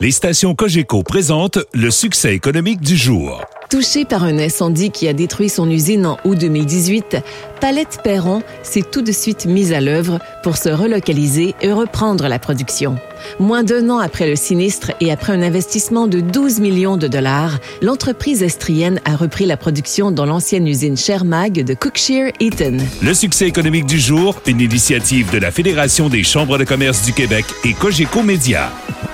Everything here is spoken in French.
Les stations Cogeco présentent le succès économique du jour. Touché par un incendie qui a détruit son usine en août 2018, Palette Perron s'est tout de suite mise à l'œuvre pour se relocaliser et reprendre la production. Moins d'1 an après le sinistre et après un investissement de 12 millions de dollars, l'entreprise estrienne a repris la production dans l'ancienne usine Shermag de Cookshire Eaton. Le succès économique du jour, une initiative de la Fédération des chambres de commerce du Québec et Cogeco Média.